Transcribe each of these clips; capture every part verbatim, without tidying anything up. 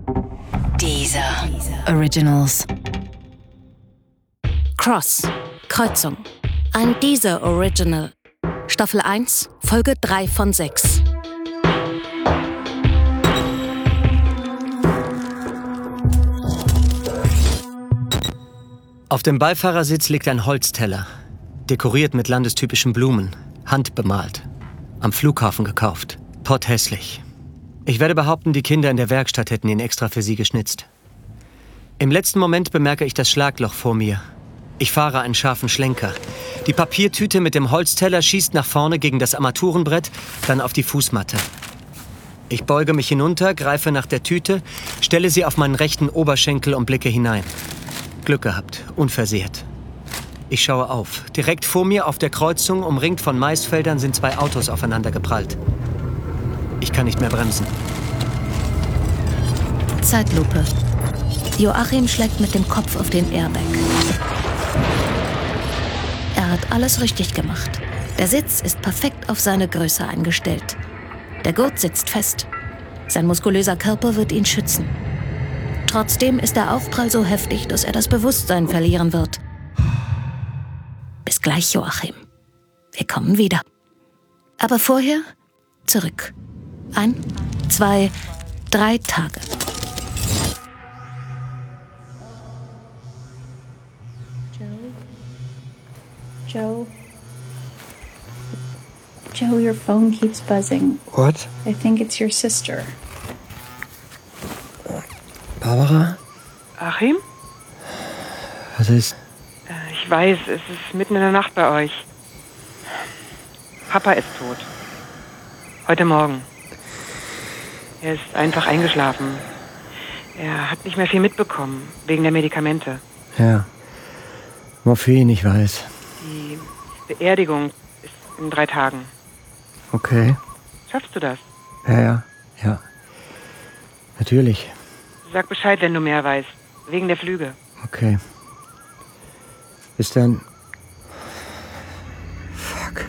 Deezer Originals. Cross, Kreuzung. Ein Deezer Original. Staffel eins, Folge drei von sechs. Auf dem Beifahrersitz liegt ein Holzteller, dekoriert mit landestypischen Blumen, handbemalt, am Flughafen gekauft, potthässlich. Ich werde behaupten, die Kinder in der Werkstatt hätten ihn extra für sie geschnitzt. Im letzten Moment bemerke ich das Schlagloch vor mir. Ich fahre einen scharfen Schlenker. Die Papiertüte mit dem Holzteller schießt nach vorne gegen das Armaturenbrett, dann auf die Fußmatte. Ich beuge mich hinunter, greife nach der Tüte, stelle sie auf meinen rechten Oberschenkel und blicke hinein. Glück gehabt, unversehrt. Ich schaue auf. Direkt vor mir auf der Kreuzung, umringt von Maisfeldern, sind zwei Autos aufeinander geprallt. Ich kann nicht mehr bremsen. Zeitlupe. Joachim schlägt mit dem Kopf auf den Airbag. Er hat alles richtig gemacht. Der Sitz ist perfekt auf seine Größe eingestellt. Der Gurt sitzt fest. Sein muskulöser Körper wird ihn schützen. Trotzdem ist der Aufprall so heftig, dass er das Bewusstsein verlieren wird. Bis gleich, Joachim. Wir kommen wieder. Aber vorher zurück. Ein, zwei, drei Tage. Joe? Joe? Joe, your phone keeps buzzing. What? I think it's your sister. Barbara? Achim? Was ist? Ich weiß, es ist mitten in der Nacht bei euch. Papa ist tot. Heute Morgen. Er ist einfach eingeschlafen. Er hat nicht mehr viel mitbekommen, wegen der Medikamente. Ja. Morphin, ich weiß. Die Beerdigung ist in drei Tagen. Okay. Schaffst du das? Ja, ja, ja. Natürlich. Sag Bescheid, wenn du mehr weißt. Wegen der Flüge. Okay. Bis dann. Fuck.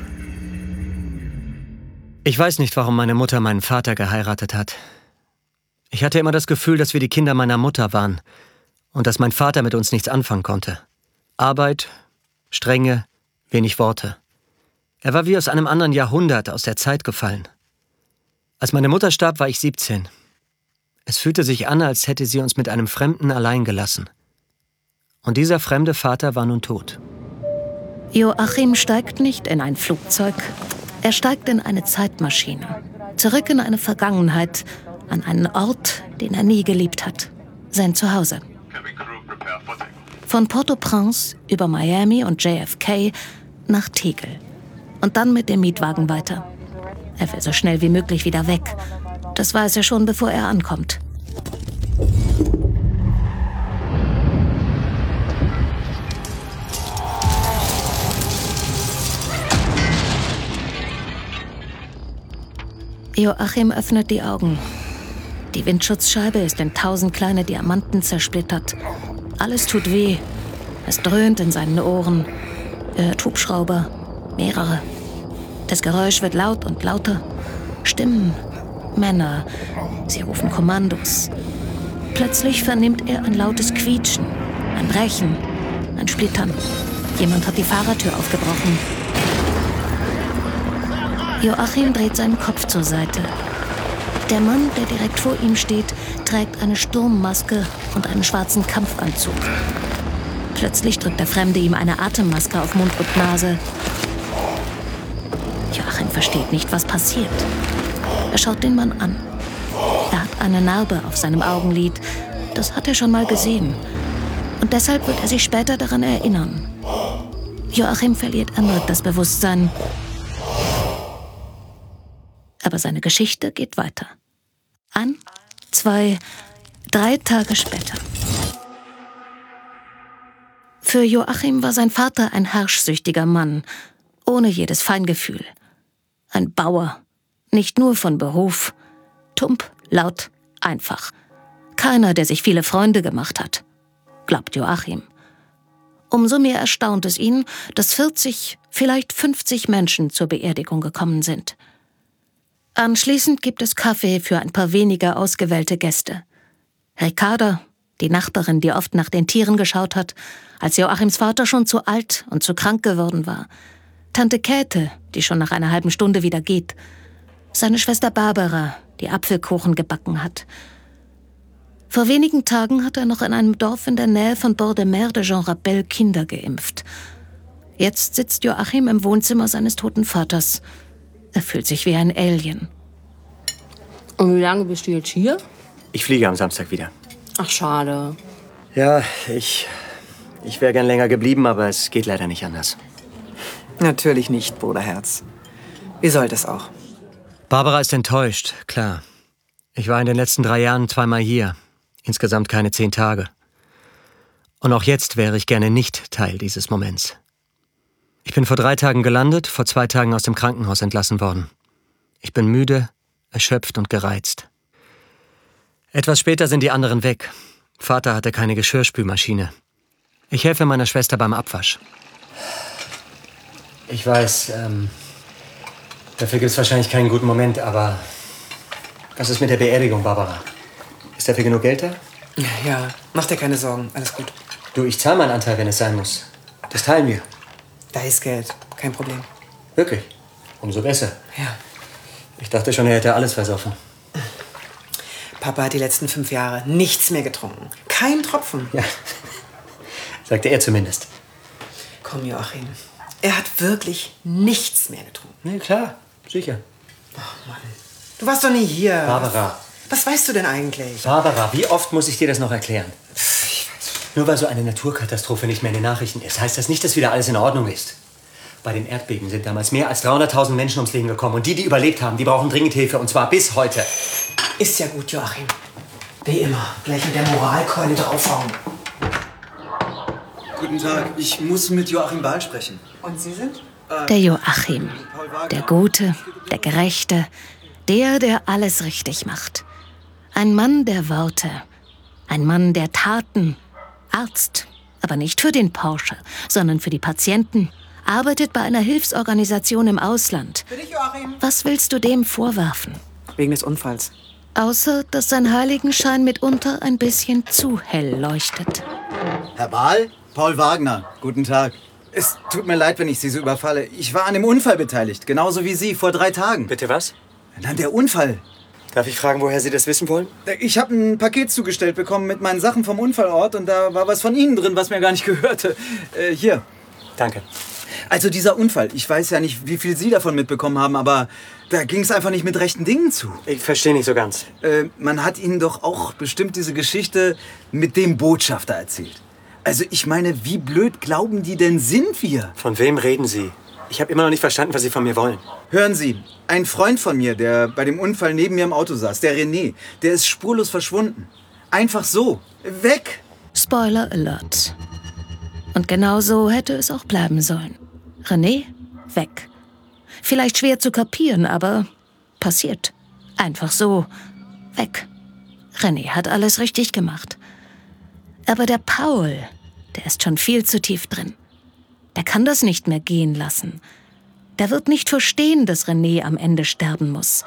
Ich weiß nicht, warum meine Mutter meinen Vater geheiratet hat. Ich hatte immer das Gefühl, dass wir die Kinder meiner Mutter waren und dass mein Vater mit uns nichts anfangen konnte. Arbeit, Strenge, wenig Worte. Er war wie aus einem anderen Jahrhundert, aus der Zeit gefallen. Als meine Mutter starb, war ich siebzehn. Es fühlte sich an, als hätte sie uns mit einem Fremden allein gelassen. Und dieser fremde Vater war nun tot. Joachim steigt nicht in ein Flugzeug. Er steigt in eine Zeitmaschine. Zurück in eine Vergangenheit, an einen Ort, den er nie geliebt hat. Sein Zuhause. Von Port-au-Prince über Miami und J F K nach Tegel. Und dann mit dem Mietwagen weiter. Er will so schnell wie möglich wieder weg. Das weiß er schon, bevor er ankommt. Joachim öffnet die Augen. Die Windschutzscheibe ist in tausend kleine Diamanten zersplittert. Alles tut weh. Es dröhnt in seinen Ohren. Er hört Hubschrauber. Mehrere. Das Geräusch wird laut und lauter. Stimmen. Männer. Sie rufen Kommandos. Plötzlich vernimmt er ein lautes Quietschen. Ein Brechen. Ein Splittern. Jemand hat die Fahrertür aufgebrochen. Joachim dreht seinen Kopf zur Seite. Der Mann, der direkt vor ihm steht, trägt eine Sturmmaske und einen schwarzen Kampfanzug. Plötzlich drückt der Fremde ihm eine Atemmaske auf Mund und Nase. Joachim versteht nicht, was passiert. Er schaut den Mann an. Er hat eine Narbe auf seinem Augenlid. Das hat er schon mal gesehen. Und deshalb wird er sich später daran erinnern. Joachim verliert erneut das Bewusstsein. Aber seine Geschichte geht weiter. Ein, zwei, drei Tage später. Für Joachim war sein Vater ein herrschsüchtiger Mann, ohne jedes Feingefühl. Ein Bauer, nicht nur von Beruf. Tump, laut, einfach. Keiner, der sich viele Freunde gemacht hat, glaubt Joachim. Umso mehr erstaunt es ihn, dass vierzig, vielleicht fünfzig Menschen zur Beerdigung gekommen sind. Anschließend gibt es Kaffee für ein paar weniger ausgewählte Gäste. Ricarda, die Nachbarin, die oft nach den Tieren geschaut hat, als Joachims Vater schon zu alt und zu krank geworden war. Tante Käthe, die schon nach einer halben Stunde wieder geht. Seine Schwester Barbara, die Apfelkuchen gebacken hat. Vor wenigen Tagen hat er noch in einem Dorf in der Nähe von Bord-de-Mer de Jean Rabel Kinder geimpft. Jetzt sitzt Joachim im Wohnzimmer seines toten Vaters. Er fühlt sich wie ein Alien. Und wie lange bist du jetzt hier? Ich fliege am Samstag wieder. Ach, schade. Ja, ich... Ich wäre gern länger geblieben, aber es geht leider nicht anders. Natürlich nicht, Bruderherz. Wie soll das auch? Barbara ist enttäuscht, klar. Ich war in den letzten drei Jahren zweimal hier. Insgesamt keine zehn Tage. Und auch jetzt wäre ich gerne nicht Teil dieses Moments. Ich bin vor drei Tagen gelandet, vor zwei Tagen aus dem Krankenhaus entlassen worden. Ich bin müde, erschöpft und gereizt. Etwas später sind die anderen weg. Vater hatte keine Geschirrspülmaschine. Ich helfe meiner Schwester beim Abwasch. Ich weiß, ähm, dafür gibt es wahrscheinlich keinen guten Moment, aber was ist mit der Beerdigung, Barbara? Ist dafür genug Geld da? Ja, mach dir keine Sorgen, alles gut. Du, ich zahle meinen Anteil, wenn es sein muss. Das teilen wir. Da ist Geld, kein Problem. Wirklich? Umso besser. Ja. Ich dachte schon, er hätte alles versoffen. Papa hat die letzten fünf Jahre nichts mehr getrunken. Kein Tropfen. Ja, sagte er zumindest. Komm, Joachim. Er hat wirklich nichts mehr getrunken. Nee, klar, sicher. Oh Mann. Du warst doch nie hier. Barbara. Was weißt du denn eigentlich? Barbara, wie oft muss ich dir das noch erklären? Nur weil so eine Naturkatastrophe nicht mehr in den Nachrichten ist, heißt das nicht, dass wieder alles in Ordnung ist. Bei den Erdbeben sind damals mehr als dreihunderttausend Menschen ums Leben gekommen. Und die, die überlebt haben, die brauchen dringend Hilfe. Und zwar bis heute. Ist ja gut, Joachim. Wie immer. Gleich mit der Moralkeule draufhauen. Guten Tag. Ich muss mit Joachim Bahl sprechen. Und Sie sind? Der Joachim. Der Gute, der Gerechte. Der, der alles richtig macht. Ein Mann der Worte. Ein Mann der Taten. Arzt. Aber nicht für den Porsche, sondern für die Patienten. Arbeitet bei einer Hilfsorganisation im Ausland. Für dich, Joachim. Was willst du dem vorwerfen? Wegen des Unfalls. Außer, dass sein Heiligenschein mitunter ein bisschen zu hell leuchtet. Herr Bahl? Paul Wagner. Guten Tag. Es tut mir leid, wenn ich Sie so überfalle. Ich war an dem Unfall beteiligt. Genauso wie Sie, vor drei Tagen. Bitte was? Na, der Unfall. Darf ich fragen, woher Sie das wissen wollen? Ich habe ein Paket zugestellt bekommen mit meinen Sachen vom Unfallort und da war was von Ihnen drin, was mir gar nicht gehörte. Äh, hier. Danke. Also dieser Unfall, ich weiß ja nicht, wie viel Sie davon mitbekommen haben, aber da ging es einfach nicht mit rechten Dingen zu. Ich verstehe nicht so ganz. Äh, man hat Ihnen doch auch bestimmt diese Geschichte mit dem Botschafter erzählt. Also ich meine, wie blöd glauben die denn sind wir? Von wem reden Sie? Ich habe immer noch nicht verstanden, was Sie von mir wollen. Hören Sie, ein Freund von mir, der bei dem Unfall neben mir im Auto saß, der René, der ist spurlos verschwunden. Einfach so. Weg. Spoiler Alert. Und genau so hätte es auch bleiben sollen. René, weg. Vielleicht schwer zu kapieren, aber passiert. Einfach so, weg. René hat alles richtig gemacht. Aber der Paul, der ist schon viel zu tief drin. Der kann das nicht mehr gehen lassen. Der wird nicht verstehen, dass René am Ende sterben muss.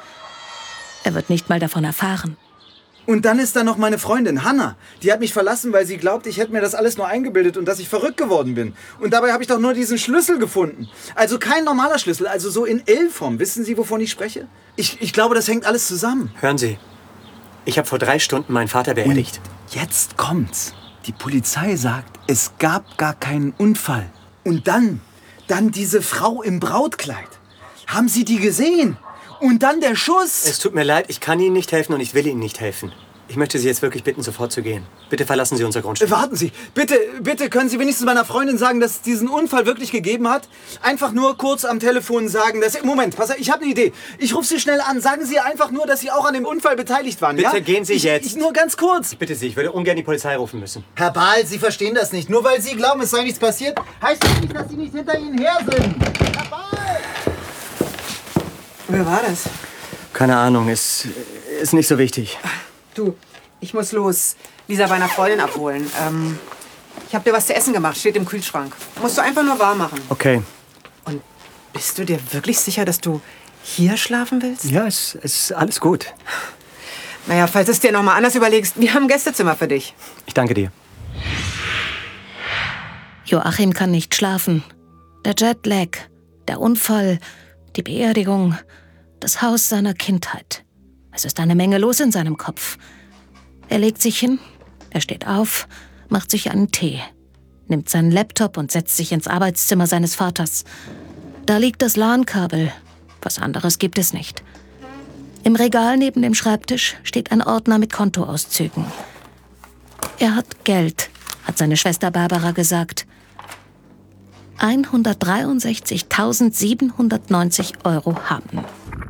Er wird nicht mal davon erfahren. Und dann ist da noch meine Freundin, Hanna. Die hat mich verlassen, weil sie glaubt, ich hätte mir das alles nur eingebildet und dass ich verrückt geworden bin. Und dabei habe ich doch nur diesen Schlüssel gefunden. Also kein normaler Schlüssel, also so in L-Form. Wissen Sie, wovon ich spreche? Ich, ich glaube, das hängt alles zusammen. Hören Sie, ich habe vor drei Stunden meinen Vater beerdigt. Und jetzt kommt's. Die Polizei sagt, es gab gar keinen Unfall. Und dann, dann diese Frau im Brautkleid. Haben Sie die gesehen? Und dann der Schuss. Es tut mir leid, ich kann Ihnen nicht helfen und ich will Ihnen nicht helfen. Ich möchte Sie jetzt wirklich bitten, sofort zu gehen. Bitte verlassen Sie unser Grundstück. Warten Sie, bitte, bitte können Sie wenigstens meiner Freundin sagen, dass es diesen Unfall wirklich gegeben hat? Einfach nur kurz am Telefon sagen, dass... Moment, pass auf, ich habe eine Idee. Ich rufe Sie schnell an. Sagen Sie einfach nur, dass Sie auch an dem Unfall beteiligt waren, Bitte ja? gehen Sie ich, jetzt. Ich, nur ganz kurz. Ich bitte Sie, ich würde ungern die Polizei rufen müssen. Herr Bahl, Sie verstehen das nicht. Nur weil Sie glauben, es sei nichts passiert, heißt das nicht, dass Sie nicht hinter Ihnen her sind. Herr Bahl! Wer war das? Keine Ahnung, ist, ist nicht so wichtig. Du, ich muss los. Lisa bei einer Freundin abholen. Ähm, ich habe dir was zu essen gemacht, steht im Kühlschrank. Musst du einfach nur warm machen. Okay. Und bist du dir wirklich sicher, dass du hier schlafen willst? Ja, es ist alles gut. Naja, falls du es dir noch mal anders überlegst, wir haben ein Gästezimmer für dich. Ich danke dir. Joachim kann nicht schlafen. Der Jetlag, der Unfall, die Beerdigung, das Haus seiner Kindheit. Es ist eine Menge los in seinem Kopf. Er legt sich hin, er steht auf, macht sich einen Tee, nimmt seinen Laptop und setzt sich ins Arbeitszimmer seines Vaters. Da liegt das LAN-Kabel. Was anderes gibt es nicht. Im Regal neben dem Schreibtisch steht ein Ordner mit Kontoauszügen. Er hat Geld, hat seine Schwester Barbara gesagt. hundertdreiundsechzigtausendsiebenhundertneunzig Euro haben.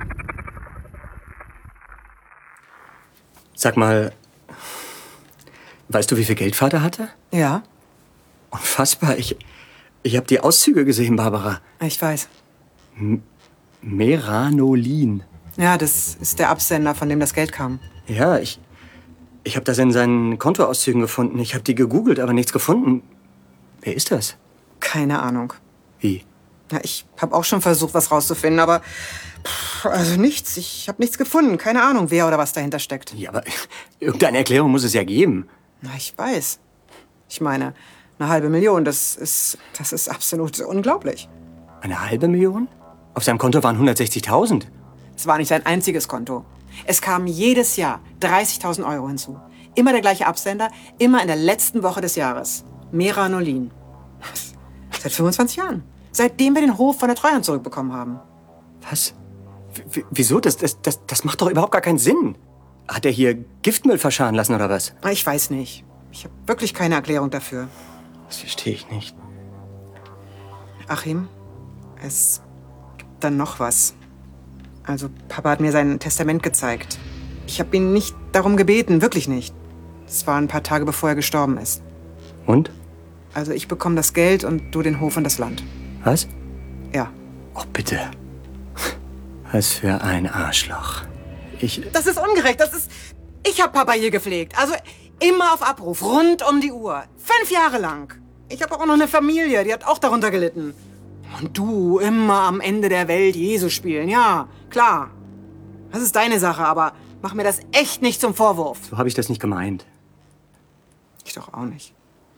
Sag mal, weißt du, wie viel Geld Vater hatte? Ja, Unfassbar. Ich, ich habe die Auszüge gesehen, Barbara. ich weiß. Meranolin. Ja, das ist der Absender, von dem das Geld kam. Ja, ich, ich habe das in seinen Kontoauszügen gefunden. Ich habe die gegoogelt, aber nichts gefunden. Wer ist das? Keine Ahnung. Wie? Ja, ich habe auch schon versucht, was rauszufinden, aber pff, also nichts. Ich habe nichts gefunden. Keine Ahnung, wer oder was dahinter steckt. Ja, aber irgendeine Erklärung muss es ja geben. Na, ich weiß. Ich meine, eine halbe Million, das ist, das ist absolut unglaublich. Eine halbe Million? Auf seinem Konto waren hundertsechzigtausend. Es war nicht sein einziges Konto. Es kamen jedes Jahr dreißigtausend Euro hinzu. Immer der gleiche Absender, immer in der letzten Woche des Jahres. Meranolin. Seit fünfundzwanzig Jahren. Seitdem wir den Hof von der Treuhand zurückbekommen haben. Was? W wieso? Das, das, das, das macht doch überhaupt gar keinen Sinn. Hat er hier Giftmüll verscharen lassen oder was? Ich weiß nicht. Ich habe wirklich keine Erklärung dafür. Das verstehe ich nicht. Achim, es gibt dann noch was. Also, Papa hat mir sein Testament gezeigt. Ich habe ihn nicht darum gebeten, wirklich nicht. Es war ein paar Tage, bevor er gestorben ist. Und? Also, ich bekomme das Geld und du den Hof und das Land. Was? Ja. Oh, bitte. Was für ein Arschloch. Ich... Das ist ungerecht. Das ist... Ich habe Papa hier gepflegt. Also, immer auf Abruf, rund um die Uhr. Fünf Jahre lang. Ich habe auch noch eine Familie, die hat auch darunter gelitten. Und du, immer am Ende der Welt Jesus spielen. Ja, klar. Das ist deine Sache, aber mach mir das echt nicht zum Vorwurf. So habe ich das nicht gemeint. Ich doch auch nicht.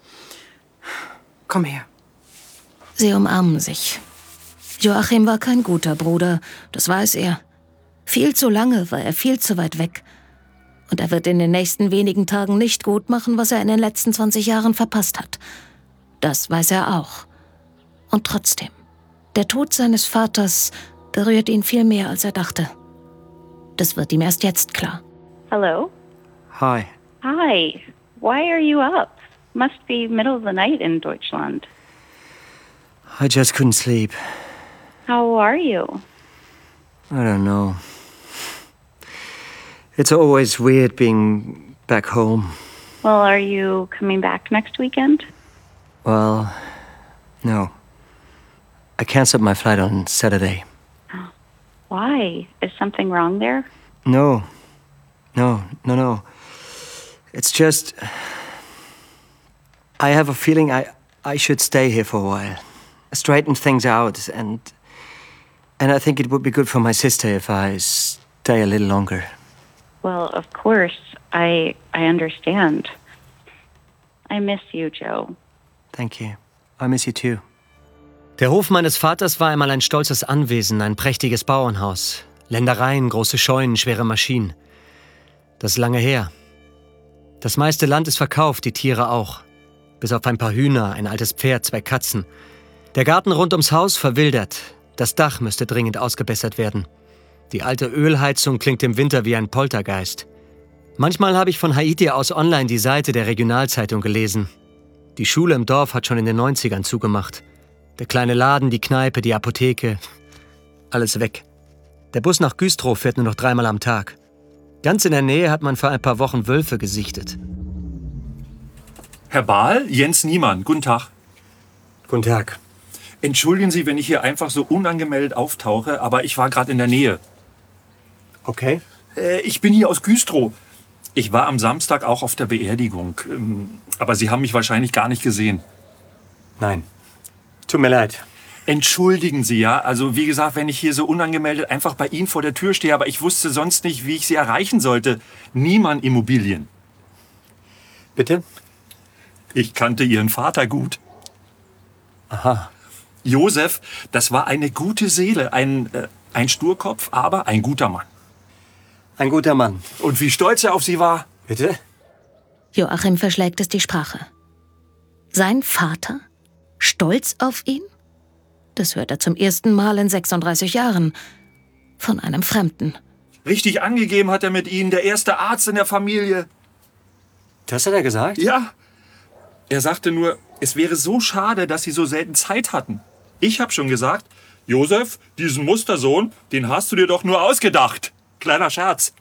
Komm her. Sie umarmen sich. Joachim war kein guter Bruder, das weiß er. Viel zu lange war er viel zu weit weg. Und er wird in den nächsten wenigen Tagen nicht gut machen, was er in den letzten zwanzig Jahren verpasst hat. Das weiß er auch. Und trotzdem, der Tod seines Vaters berührt ihn viel mehr, als er dachte. Das wird ihm erst jetzt klar. Hello? Hi. Hi. Why are you up? Must be middle of the night in Deutschland. I just couldn't sleep. How are you? I don't know. It's always weird being back home. Well, are you coming back next weekend? Well, no. I canceled my flight on Saturday. Why? Is something wrong there? No. No, no, no. It's just... I have a feeling I, I should stay here for a while. Straighten things out, and... And I think it would be good for my sister if I stay a little longer. Well, of course. I I understand. I miss you, Joe. Thank you. I miss you too. Der Hof meines Vaters war einmal ein stolzes Anwesen, ein prächtiges Bauernhaus. Ländereien, große Scheunen, schwere Maschinen. Das ist lange her. Das meiste Land ist verkauft, die Tiere auch. Bis auf ein paar Hühner, ein altes Pferd, zwei Katzen. Der Garten rund ums Haus verwildert. Das Dach müsste dringend ausgebessert werden. Die alte Ölheizung klingt im Winter wie ein Poltergeist. Manchmal habe ich von Haiti aus online die Seite der Regionalzeitung gelesen. Die Schule im Dorf hat schon in den neunzigern zugemacht. Der kleine Laden, die Kneipe, die Apotheke. Alles weg. Der Bus nach Güstrow fährt nur noch dreimal am Tag. Ganz in der Nähe hat man vor ein paar Wochen Wölfe gesichtet. Herr Bahl, Jens Niemann, guten Tag. Guten Tag. Entschuldigen Sie, wenn ich hier einfach so unangemeldet auftauche, aber ich war gerade in der Nähe. Okay. Äh, ich bin hier aus Güstrow. Ich war am Samstag auch auf der Beerdigung. Ähm, aber Sie haben mich wahrscheinlich gar nicht gesehen. Nein. Tut mir leid. Entschuldigen Sie, ja. Also wie gesagt, wenn ich hier so unangemeldet einfach bei Ihnen vor der Tür stehe, aber ich wusste sonst nicht, wie ich Sie erreichen sollte. Niemann Immobilien. Bitte? Ich kannte Ihren Vater gut. Aha. Josef, das war eine gute Seele, ein, äh, ein Sturkopf, aber ein guter Mann. Ein guter Mann. Und wie stolz er auf Sie war. Bitte? Joachim verschlägt es die Sprache. Sein Vater? Stolz auf ihn? Das hört er zum ersten Mal in sechsunddreißig Jahren. Von einem Fremden. Richtig angegeben hat er mit Ihnen, der erste Arzt in der Familie. Das hat er gesagt? Ja. Er sagte nur, es wäre so schade, dass Sie so selten Zeit hatten. Ich habe schon gesagt, Josef, diesen Mustersohn, den hast du dir doch nur ausgedacht. Kleiner Scherz.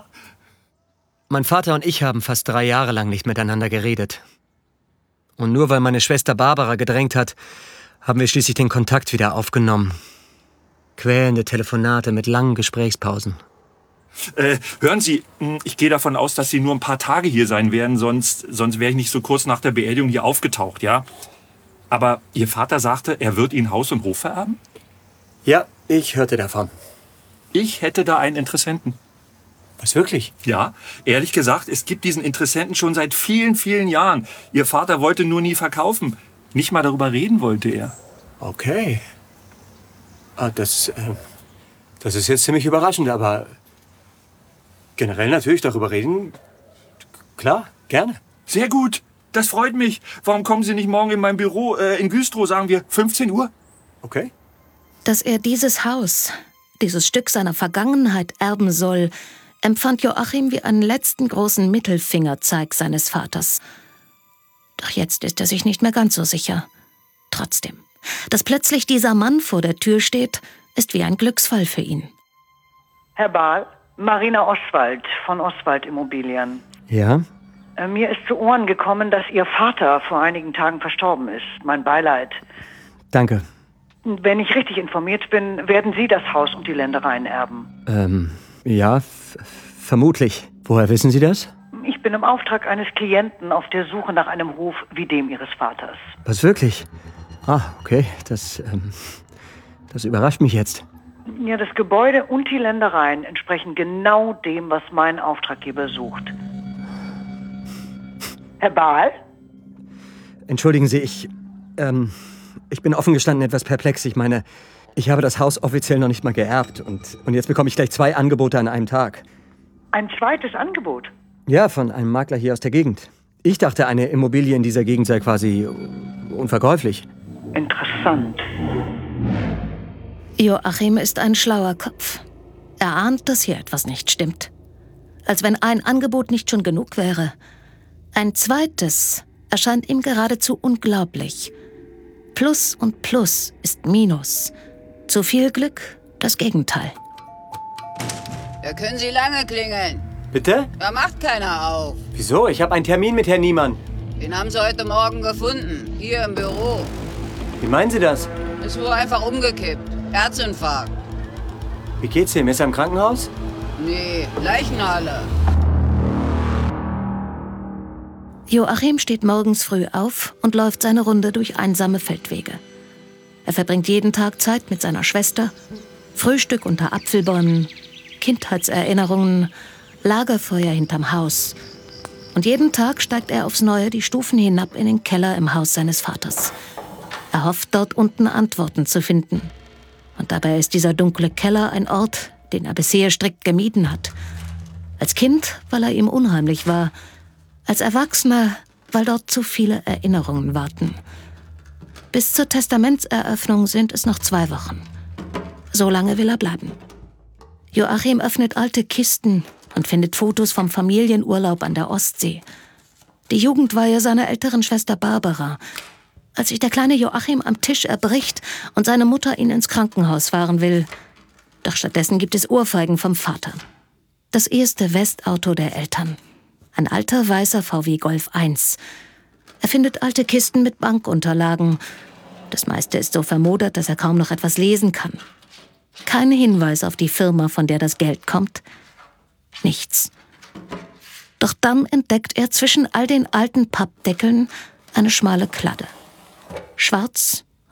Mein Vater und ich haben fast drei Jahre lang nicht miteinander geredet. Und nur weil meine Schwester Barbara gedrängt hat, haben wir schließlich den Kontakt wieder aufgenommen. Quälende Telefonate mit langen Gesprächspausen. Äh, hören Sie, ich gehe davon aus, dass Sie nur ein paar Tage hier sein werden, sonst, sonst wäre ich nicht so kurz nach der Beerdigung hier aufgetaucht, ja? Aber Ihr Vater sagte, er wird Ihnen Haus und Hof vererben? Ja, ich hörte davon. Ich hätte da einen Interessenten. Was, wirklich? Ja, ehrlich gesagt, es gibt diesen Interessenten schon seit vielen, vielen Jahren. Ihr Vater wollte nur nie verkaufen. Nicht mal darüber reden wollte er. Okay. Ah, das, äh, das ist jetzt ziemlich überraschend, aber generell natürlich darüber reden. Klar, gerne. Sehr gut, das freut mich. Warum kommen Sie nicht morgen in mein Büro äh, in Güstrow, sagen wir, fünfzehn Uhr? Okay. Dass er dieses Haus, dieses Stück seiner Vergangenheit erben soll, empfand Joachim wie einen letzten großen Mittelfingerzeig seines Vaters. Doch jetzt ist er sich nicht mehr ganz so sicher. Trotzdem, dass plötzlich dieser Mann vor der Tür steht, ist wie ein Glücksfall für ihn. Herr Bahl, Marina Oswald von Oswald Immobilien. Ja? Äh, Mir ist zu Ohren gekommen, dass Ihr Vater vor einigen Tagen verstorben ist. Mein Beileid. Danke. Wenn ich richtig informiert bin, werden Sie das Haus und die Ländereien erben. Ähm, ja, f- vermutlich. Woher wissen Sie das? Ich bin im Auftrag eines Klienten auf der Suche nach einem Hof wie dem Ihres Vaters. Was, wirklich? Ah, okay. Das, ähm, das überrascht mich jetzt. Ja, das Gebäude und die Ländereien entsprechen genau dem, was mein Auftraggeber sucht. Herr Bahl? Entschuldigen Sie, ich, ähm, ich bin offen gestanden etwas perplex. Ich meine, ich habe das Haus offiziell noch nicht mal geerbt und, und jetzt bekomme ich gleich zwei Angebote an einem Tag. Ein zweites Angebot? Ja, von einem Makler hier aus der Gegend. Ich dachte, eine Immobilie in dieser Gegend sei quasi unverkäuflich. Interessant. Joachim ist ein schlauer Kopf. Er ahnt, dass hier etwas nicht stimmt. Als wenn ein Angebot nicht schon genug wäre. Ein zweites erscheint ihm geradezu unglaublich. Plus und Plus ist Minus. Zu viel Glück, das Gegenteil. Da können Sie lange klingeln. Bitte? Da macht keiner auf. Wieso? Ich habe einen Termin mit Herrn Niemann. Den haben Sie heute Morgen gefunden. Hier im Büro. Wie meinen Sie das? Ist wohl einfach umgekippt. Herzinfarkt. Wie geht's ihm? Ist er im Krankenhaus? Nee, Leichenhalle. Joachim steht morgens früh auf und läuft seine Runde durch einsame Feldwege. Er verbringt jeden Tag Zeit mit seiner Schwester, Frühstück unter Apfelbäumen, Kindheitserinnerungen, Lagerfeuer hinterm Haus. Und jeden Tag steigt er aufs Neue die Stufen hinab in den Keller im Haus seines Vaters. Er hofft, dort unten Antworten zu finden. Und dabei ist dieser dunkle Keller ein Ort, den er bisher strikt gemieden hat. Als Kind, weil er ihm unheimlich war. Als Erwachsener, weil dort zu viele Erinnerungen warten. Bis zur Testamentseröffnung sind es noch zwei Wochen. So lange will er bleiben. Joachim öffnet alte Kisten und findet Fotos vom Familienurlaub an der Ostsee. Die Jugendweihe seiner älteren Schwester Barbara. Als sich der kleine Joachim am Tisch erbricht und seine Mutter ihn ins Krankenhaus fahren will. Doch stattdessen gibt es Ohrfeigen vom Vater. Das erste Westauto der Eltern. Ein alter weißer V W Golf eins. Er findet alte Kisten mit Bankunterlagen. Das meiste ist so vermodert, dass er kaum noch etwas lesen kann. Kein Hinweis auf die Firma, von der das Geld kommt. Nichts. Doch dann entdeckt er zwischen all den alten Pappdeckeln eine schmale Kladde. Schwarz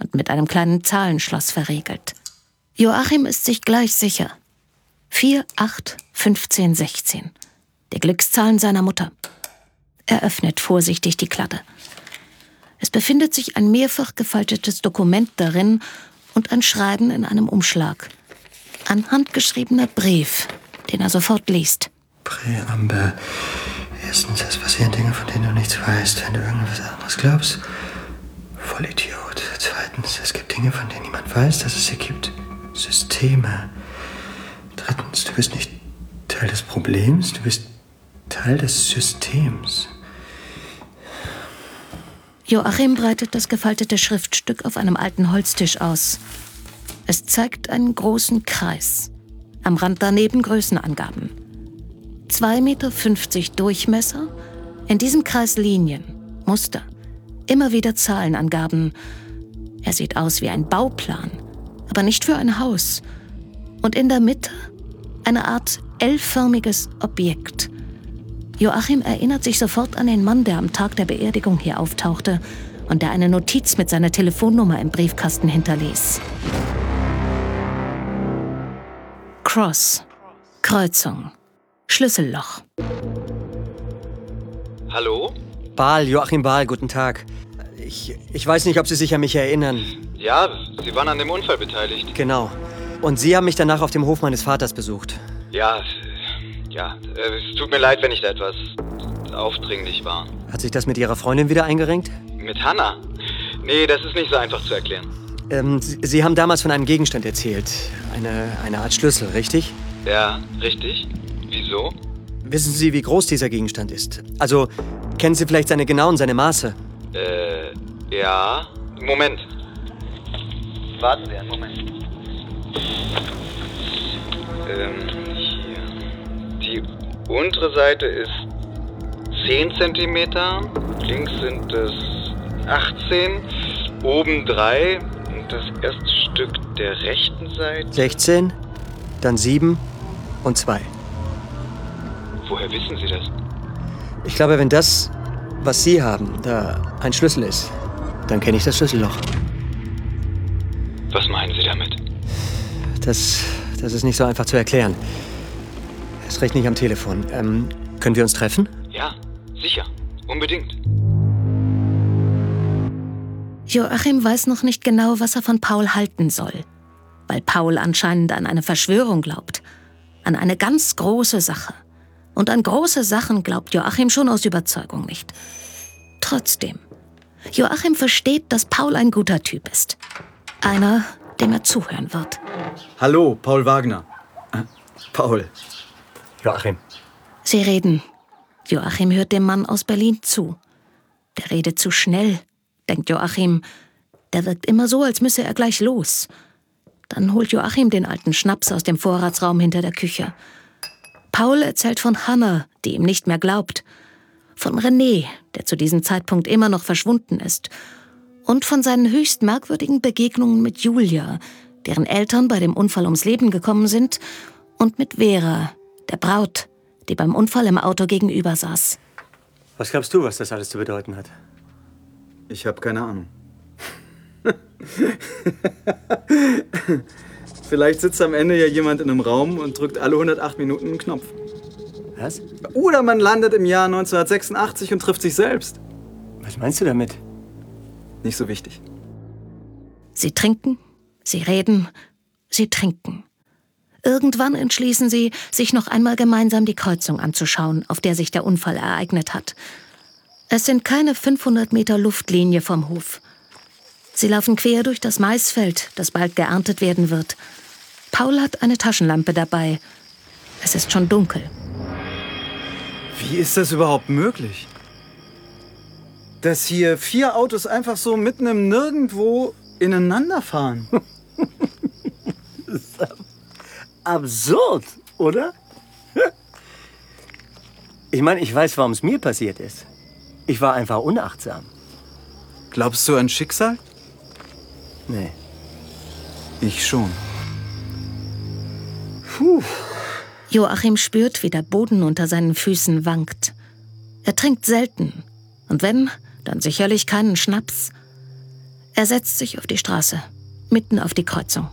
und mit einem kleinen Zahlenschloss verriegelt. Joachim ist sich gleich sicher. vier, acht, fünfzehn, sechzehn. Die Glückszahlen seiner Mutter. Er öffnet vorsichtig die Kladde. Es befindet sich ein mehrfach gefaltetes Dokument darin und ein Schreiben in einem Umschlag. Ein handgeschriebener Brief, den er sofort liest. Präambel. Erstens, es passieren Dinge, von denen du nichts weißt, wenn du irgendwas anderes glaubst. Vollidiot. Zweitens, es gibt Dinge, von denen niemand weiß, dass es sie gibt. Systeme. Drittens, du bist nicht Teil des Problems, du bist Teil des Systems. Joachim breitet das gefaltete Schriftstück auf einem alten Holztisch aus. Es zeigt einen großen Kreis. Am Rand daneben Größenangaben. zwei Meter fünfzig Durchmesser, in diesem Kreis Linien, Muster, immer wieder Zahlenangaben. Er sieht aus wie ein Bauplan, aber nicht für ein Haus. Und in der Mitte eine Art L-förmiges Objekt. Joachim erinnert sich sofort an den Mann, der am Tag der Beerdigung hier auftauchte und der eine Notiz mit seiner Telefonnummer im Briefkasten hinterließ. Cross. Kreuzung. Schlüsselloch. Hallo? Bahl, Joachim Bahl, guten Tag. Ich, ich weiß nicht, ob Sie sich an mich erinnern. Ja, Sie waren an dem Unfall beteiligt. Genau. Und Sie haben mich danach auf dem Hof meines Vaters besucht. Ja, ja. Es tut mir leid, wenn ich da etwas aufdringlich war. Hat sich das mit Ihrer Freundin wieder eingerenkt? Mit Hannah? Nee, das ist nicht so einfach zu erklären. Ähm, Sie, Sie haben damals von einem Gegenstand erzählt. Eine, eine Art Schlüssel, richtig? Ja, richtig. Wieso? Wissen Sie, wie groß dieser Gegenstand ist? Also, kennen Sie vielleicht seine genauen, seine Maße? Äh, ja. Moment. Warten Sie einen Moment. Ähm, hier. Die untere Seite ist zehn Zentimeter, links sind es achtzehn, oben drei und das erste Stück der rechten Seite. sechzehn, dann sieben und zwei. Woher wissen Sie das? Ich glaube, wenn das, was Sie haben, da ein Schlüssel ist, dann kenne ich das Schlüsselloch. Was meinen Sie damit? Das, das ist nicht so einfach zu erklären. Erst recht nicht am Telefon. Ähm, können wir uns treffen? Ja, sicher. Unbedingt. Joachim weiß noch nicht genau, was er von Paul halten soll. Weil Paul anscheinend an eine Verschwörung glaubt. An eine ganz große Sache. Und an große Sachen glaubt Joachim schon aus Überzeugung nicht. Trotzdem. Joachim versteht, dass Paul ein guter Typ ist. Einer, dem er zuhören wird. Hallo, Paul Wagner. Äh, Paul. Joachim. Sie reden. Joachim hört dem Mann aus Berlin zu. Der redet zu schnell, denkt Joachim. Der wirkt immer so, als müsse er gleich los. Dann holt Joachim den alten Schnaps aus dem Vorratsraum hinter der Küche. Paul erzählt von Hannah, die ihm nicht mehr glaubt. Von René, der zu diesem Zeitpunkt immer noch verschwunden ist. Und von seinen höchst merkwürdigen Begegnungen mit Julia, deren Eltern bei dem Unfall ums Leben gekommen sind, und mit Vera, der Braut, die beim Unfall im Auto gegenüber saß. Was glaubst du, was das alles zu bedeuten hat? Ich habe keine Ahnung. Vielleicht sitzt am Ende ja jemand in einem Raum und drückt alle hundertacht Minuten einen Knopf. Was? Oder man landet im Jahr neunzehnhundertsechsundachtzig und trifft sich selbst. Was meinst du damit? Nicht so wichtig. Sie trinken, sie reden, sie trinken. Irgendwann entschließen sie, sich noch einmal gemeinsam die Kreuzung anzuschauen, auf der sich der Unfall ereignet hat. Es sind keine fünfhundert Meter Luftlinie vom Hof. Sie laufen quer durch das Maisfeld, das bald geerntet werden wird. Paul hat eine Taschenlampe dabei. Es ist schon dunkel. Wie ist das überhaupt möglich? Dass hier vier Autos einfach so mitten im Nirgendwo ineinander fahren. Das ist absurd, oder? Ich meine, ich weiß, warum es mir passiert ist. Ich war einfach unachtsam. Glaubst du an Schicksal? Nee. Ich schon. Puh. Joachim spürt, wie der Boden unter seinen Füßen wankt. Er trinkt selten. Und wenn, dann sicherlich keinen Schnaps. Er setzt sich auf die Straße, mitten auf die Kreuzung.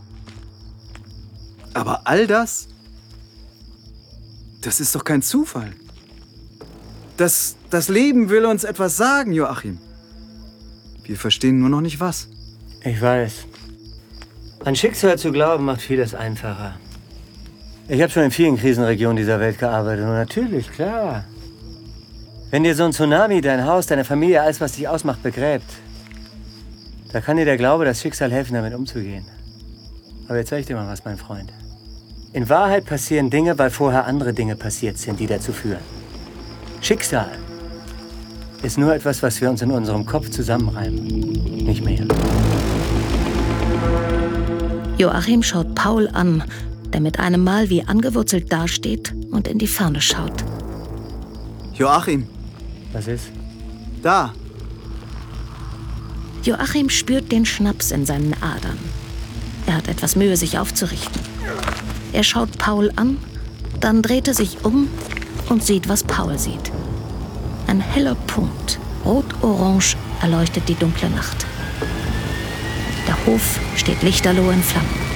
Aber all das, das ist doch kein Zufall. Das, das Leben will uns etwas sagen, Joachim. Wir verstehen nur noch nicht was. Ich weiß. An Schicksal zu glauben macht vieles einfacher. Ich habe schon in vielen Krisenregionen dieser Welt gearbeitet und natürlich, klar. Wenn dir so ein Tsunami dein Haus, deine Familie, alles, was dich ausmacht, begräbt, da kann dir der Glaube, das Schicksal helfen, damit umzugehen. Aber jetzt sag ich dir mal was, mein Freund. In Wahrheit passieren Dinge, weil vorher andere Dinge passiert sind, die dazu führen. Schicksal ist nur etwas, was wir uns in unserem Kopf zusammenreimen. Nicht mehr. Joachim schaut Paul an, der mit einem Mal wie angewurzelt dasteht und in die Ferne schaut. Joachim. Was ist? Da. Joachim spürt den Schnaps in seinen Adern. Er hat etwas Mühe, sich aufzurichten. Er schaut Paul an, dann dreht er sich um und sieht, was Paul sieht. Ein heller Punkt, rot-orange, erleuchtet die dunkle Nacht. Der Hof steht lichterloh in Flammen.